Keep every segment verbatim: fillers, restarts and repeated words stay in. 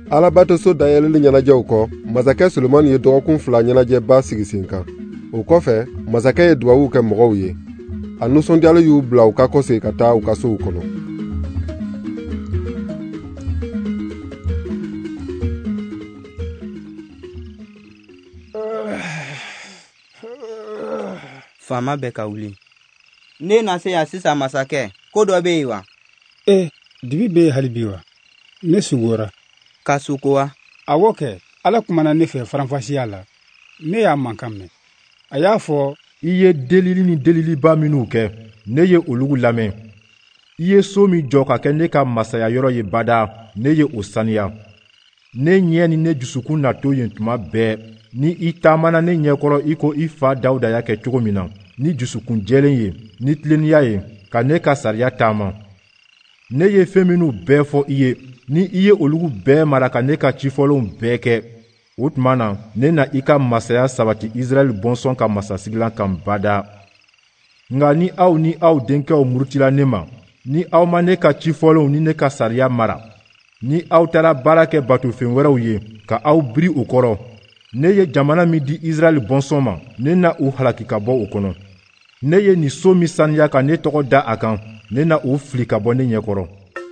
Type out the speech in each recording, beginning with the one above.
Alabato so dayɛlɛli ɲɛnajɛw kɔ, masakɛ Solomani ye dɔgɔkun fila ɲɛnajɛba sigi sen kan. O kɔfɛ, masakɛ ye duwawu kɛ mɔgɔw ye. A nisɔndiyalen y'u bila u ka kɔsegin ka taa u ka sow kɔnɔ. Faama bɛ ka wuli. Ne na se ya sisan masakɛ, ko dɔ bɛ yen wa? Eh, dibi bɛ yen hali bi wa? Ne sugora. Ka sugo wa? Awɔ kɛ, Ala kumana ne fɛ faranfasiya la. Ne y'a mankan mɛn. A y'a fɔ, I ye delili ni deliliba minnu kɛ, ne ye olugu lamɛn. I ye so min jɔ ka kɛ ne ka masaya yɔrɔ ye bada, ne ye o saniya. Ne ɲɛ ni ne dusukun na to yen tuma bɛɛ, ni I taamana ne ɲɛkɔrɔ I ko I fa Dawuda y'a kɛ cogo min na, ni dusukun jɛlen ye, ni tileniya ye, ka ne ka sariya taama. Ne ye fɛn minnu bɛɛ fɔ I ye, ni I ye olugu bɛɛ mara ka ne ka cifɔlenw bɛɛ kɛ, o tuma na ne na I ka masaya sabati Israɛl bɔnsɔn ka masasigilan kan bada. Nka ni aw ni aw denkɛw murutila ne ma, ni aw ma ne ka cifɔlenw ni ne ka sariya mara, ni aw taara baara kɛ batofɛn wɛrɛw ye ka aw biri u kɔrɔ, ne ye jamana min di Israɛl bɔnsɔn ma, ne na u halaki ka bɔ o kɔnɔ. Ne ye nin so min saniya ka ne tɔgɔ da a kan, ne na u fili ka bɔ ne ɲɛkɔrɔ.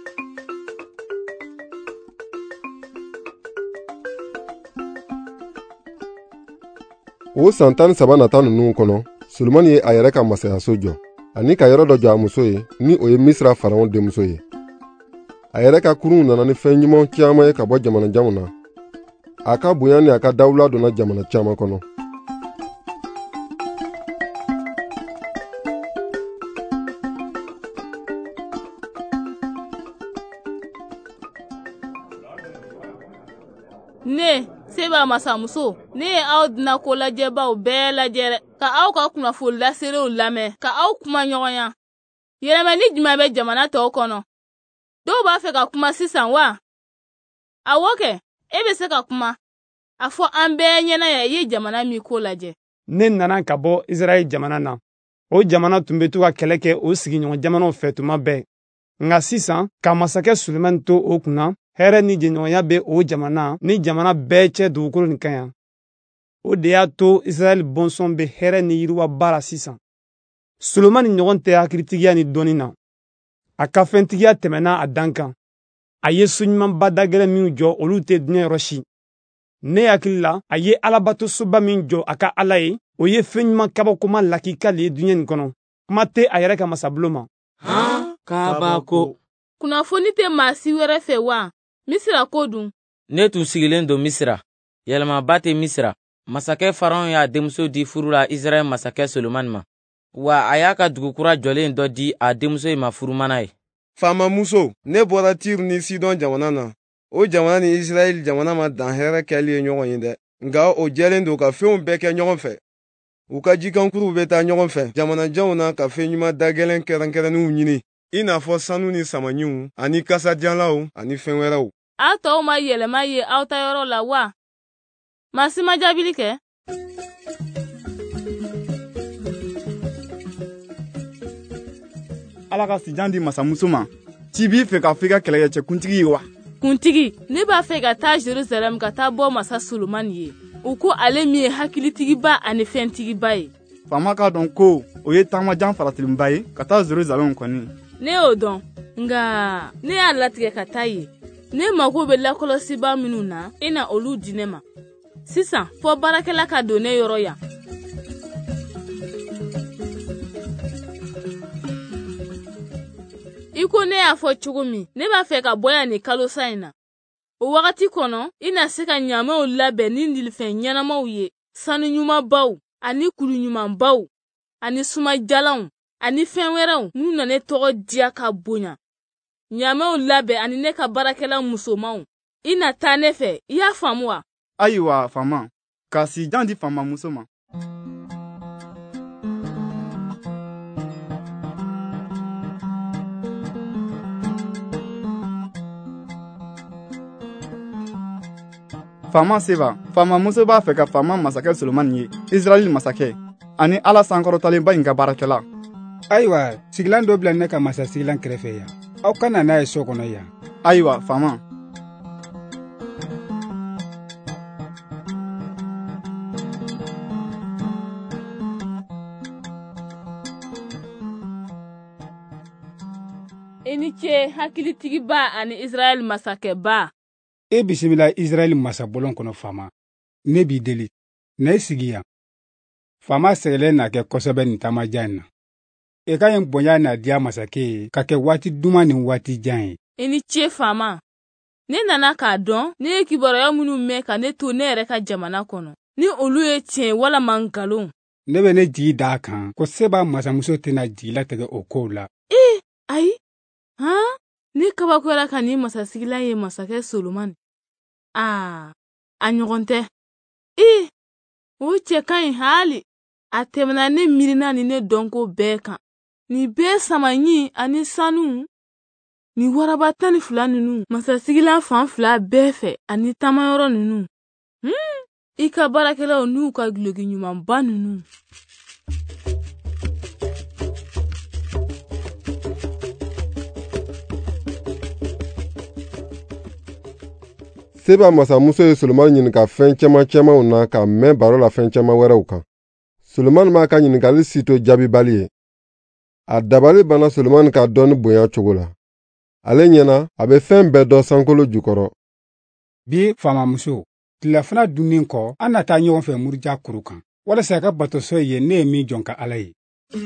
O san tan ni saba nata ninnu kɔnɔ, Solomani ye a yɛrɛ ka masayaso jɔ, ani ka yɔrɔ dɔ jɔ a muso ye, ni o ye Misira Faraon denmuso ye. A yɛrɛ ka kurunw nana ni fɛn ɲuman caman ye ka bɔ jamanajanw na. A ka bonya ni a ka dawula donna jamana caman kɔnɔ. Ne seba masamuso, ne ye aw dina ko lajɛbaw bɛɛ lajɛ ka aw ka kunnafoni laserew lamɛn, ka aw kuma ɲɔgɔnya. Yɛlɛmani jumɛn bɛ jamana tɔw kɔnɔ? Dɔw b'a fɛ ka kuma sisan wa? Awɔ kɛ, e bɛ se ka kuma. A fɔ an bɛɛ ɲɛna ya i ye jamana min ko lajɛ. Ne nana ka bɔ Israɛl jamana na. O jamana tun bɛ to ka kɛlɛ kɛ o sigiɲɔgɔn jamanaw fɛ tuma bɛɛ. Nka sisan, ka masakɛ Sulemani to o kunna, hɛrɛ ni jɛɲɔgɔnya bɛ o jamana ni jamana bɛɛ cɛ dugukolo nin kan yan. O de y'a to Israɛl bɔnsɔn bɛ hɛrɛ ni yiriwa baara sisan. Sulemani ɲɔgɔn tɛ hakilitigiya ni dɔnni na. A ka fɛntigiya tɛmɛna a dan kan. A ye so ɲumanba dagɛlɛn minnu jɔ olu tɛ diɲɛ yɔrɔ si. Ne hakili la, a ye alabatosoba min jɔ a ka Ala ye, o ye fɛn ɲuman kabakoma lakika le ye diɲɛ nin kɔnɔ. Kuma tɛ a yɛrɛ ka masabolo ma. Han, kabako. Kunnafoni tɛ maa si wɛrɛ fɛ wa? Misira ko dun? Ne tun sigilen don Misira. Yɛlɛmaba tɛ Misira. Masakɛ Faraon y'a denmuso di furu la Israɛl masakɛ Solomani ma. Wa a y'a ka dugukura jɔlen dɔ di a denmuso in ma furumana ye. Faama muso, ne bɔra Tiri ni Sidɔn jamana na. O jamana ni Israɛl jamana ma dan hɛrɛ kɛli ye ɲɔgɔn ye dɛ. Nka o jɛlen don ka fɛnw bɛɛ kɛ ɲɔgɔn fɛ. U ka jikankuruw bɛ taa ɲɔgɔn fɛ jamanajanw na ka fɛn ɲuman dagɛlɛn kɛrɛnkɛrɛnninw ɲini. I n'a fɔ sanu ni samaɲiw, ani kasajanlaw, ani fɛn wɛrɛw. Aw tɔw ma yɛlɛma ye aw ta yɔrɔ la wa? Maa si ma jaabili kɛ? Ala ka sijan di masamuso ma. Ci b'i fɛ ka fɔ i ka kɛlɛkɛcɛ kuntigi ye wa? Kuntigi, ne b'a fɛ ka taa Jerusalem ka taa bɔ masa Solomani ye. U ko ale min ye hakilitigiba ani fɛntigiba ye. Faama k'a dɔn ko o ye taamajan faratilenba ye ka taa Jerusalem kɔni. Ne y'o dɔn, nka ne y'a latigɛ ka taa ye. Ne mago bɛ lakɔlɔsiba minnu na, i na olu di ne ma. Sisan, fɔ baarakɛla ka don ne yɔrɔ yan. I ko ne y'a fɔ cogo min, ne b'a fɛ ka bɔ yan ni kalo sa in na. O wagati kɔnɔ, i na se ka ɲaamaw labɛn ni nilifɛn ɲɛnamaw ye, sanu ɲumanbaw, ani kulu ɲumanbaw, ani sumajalanw, ani fɛn wɛrɛw minnu na ne tɔgɔ diya ka bonya. Ɲaamaw labɛn ani ne ka baarakɛla musomanw. I na taa ne fɛ, i y'a faamu wa? Ayiwa, faama, ka sijan di faama muso ma. Faama Seba, faama muso b'a fɛ ka faama masakɛ Solomani ye, Israɛl masakɛ, ani Ala sankɔrɔtalenba in ka baarakɛla. Ayiwa, sigilan dɔ bila ne ka masasigilan kɛrɛfɛ yan. Aw ka na n'a ye so kɔnɔ yan. Ayiwa, faama. ce hakilitigiba ani Israel masakɛba. E bisimila Israel masabolon kɔnɔ fama. Ne b'i deli. Na i sigi yan. Fama sɛgɛlen na kɛ kosɛbɛ nin taamajan na. E ka ɲi bonya na diya masakɛ ye ka kɛ waati duman ni waati jan ye. I ni ce fama. Ne nana k'a dɔn ne ye kibaruya minnu mɛn ka ne to ne yɛrɛ ka jamana kɔnɔ. Ni olu ye tiɲɛ walama nkalon. Ne bɛ ne jigi d'a kan ko Seba masamuso tɛna jigi latigɛ o kow la. Eh, ayi. Han? Ne kabakoyara ka ni masasigilan ye masakɛ Solomani. Ah, a ɲɔgɔn tɛ. Eh, o cɛ ka ɲi hali. A tɛmɛna ne miirina ni ne dɔnko bɛɛ kan. Ni bɛɛ sama ɲi ani sanu. Ni waraba tan ni fila ninnu masasigilan fan fila bɛɛ fɛ ani tamayɔrɔ ninnu. Hmm, i ka baarakɛlaw n'u ka duloki ɲumanba ninnu. Seba masamuso ye Solomani ɲininka fɛn cɛman cɛmanw na ka mɛn baro la fɛn cɛman wɛrɛw kan. Solomani m'a ka ɲininkali si to jaabibali ye. A dabali banna Solomani ka dɔnni bonya cogo la. Ale ɲɛna a bɛ fɛn bɛɛ dɔn sankolo jukɔrɔ. Bi famamuso, tilafana dunnen kɔ, an na taa ɲɔgɔn fɛ muruja kuru kan. Walasa a ka batoso ye ne ye min jɔn ka Ala ye.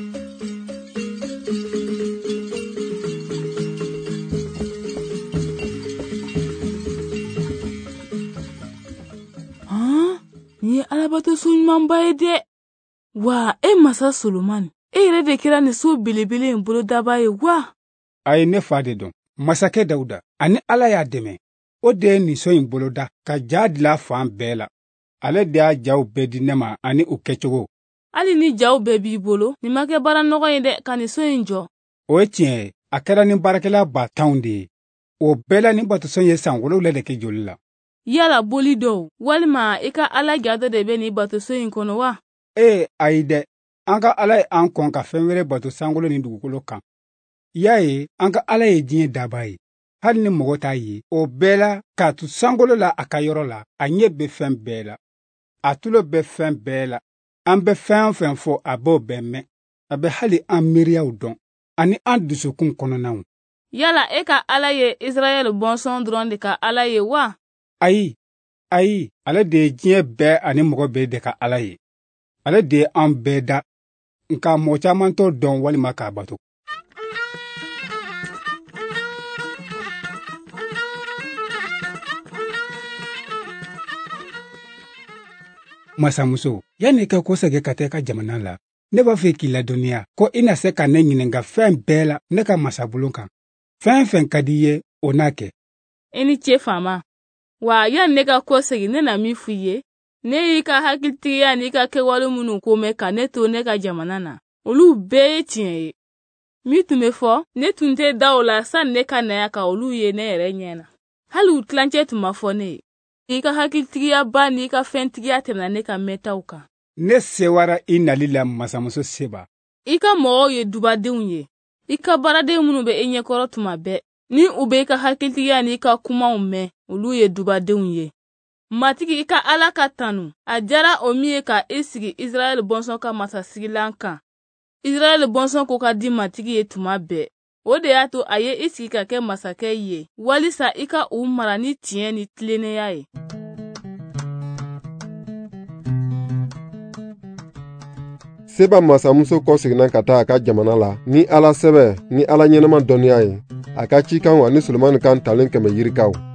Ni ye alabatoso ɲumanba ye dɛ. Wa e masa Solomani, e yɛrɛ de kɛra nin so belebele in bolodaba ye wa? A ye ne fa de dɔn. Masakɛ Dawuda, ani Ala y'a dɛmɛ. O de ye nin so in boloda ka ja dila fan bɛɛ la. Ale de y'a jaw bɛɛ di ne ma ani u kɛcogo. Hali ni jaw bɛɛ b'i bolo, nin ma kɛ baara nɔgɔ ye dɛ ka nin so in jɔ. O ye tiɲɛ ye. A kɛra ni baarakɛla ba tanw de ye. O bɛɛ la ni batoso ye san wolonwula de kɛ joli la. Yala boli dɔw, walima i ka Ala gado de bɛ nin batoso in kɔnɔ wa? Ee, ayi dɛ. An ka Ala ye an kɔn ka fɛn wɛrɛ bato sankolo ni dugukolo kan. Y'a ye, an ka Ala ye diɲɛ daba ye. Hali ni mɔgɔ t'a ye, o bɛɛ la k'a tu sankolo la a ka yɔrɔ la, a ɲɛ bɛ fɛn bɛɛ la. A tulo bɛ fɛn bɛɛ la. An bɛ fɛn o fɛn fɔ a b'o bɛɛ mɛn. A bɛ hali an miiriyaw dɔn, ani an dusukun kɔnɔnaw. Yala e ka Ala ye Israɛl bɔnsɔn dɔrɔn de ka Ala ye wa? Ayi, ayi, ale de ye diɲɛ bɛɛ ani mɔgɔ bɛɛ de ka Ala ye. Ale de ye an bɛɛ da, nka mɔgɔ caman t'o dɔn walima k'a bato. Masamuso, yanni ka ko sɛgɛ ka taa ka jamana la, ne b'a fɛ k'i ladɔnniya ko i na se ka ne ɲininka fɛn bɛɛ la ne ka masabulon kan. Fɛn fɛn ka di ye, o n'a kɛ. I ni ce fama. Wa yanni ne ka ko sɛgɛ ne na min f'i ye, ne y'i ka hakilitigiya n'i ka kɛwale minnu ko mɛn ka ne to ne ka jamana na. Olu bɛɛ ye tiɲɛ ye. Min tun bɛ fɔ, ne tun tɛ da o la sanni ne ka na ka olu ye ne yɛrɛ ɲɛna. Hali u tilancɛ tun ma fɔ ne ye. I ka hakilitigiya ba n'i ka fɛntigiya tɛmɛna ne ka mɛtaw kan. Ne sewara i nali la masamuso Seba. I ka mɔgɔw ye dubadenw ye. I ka baaraden minnu bɛ e ɲɛkɔrɔ tuma bɛɛ. Ni u bɛ i ka hakilitigiya n'i ka kumaw mɛn, olu ye dubadenw ye. Matigi i ka Ala ka tanu. A diyara o min ye ka i sigi Israɛl bɔnsɔn ka masasigilan kan. Israɛl bɔnsɔn ko ka di matigi ye tuma bɛɛ. O de y'a to a ye i sigi ka kɛ masakɛ ye, walisa i ka u mara ni tiɲɛ ni tilennenya ye. Seba masamuso kɔseginna ka taa a ka jamana la ni Ala sɛbɛ ni Ala ɲɛnama dɔnniya ye. A ka cikanw ani Solomani kan talen kɛmɛ yirikaw.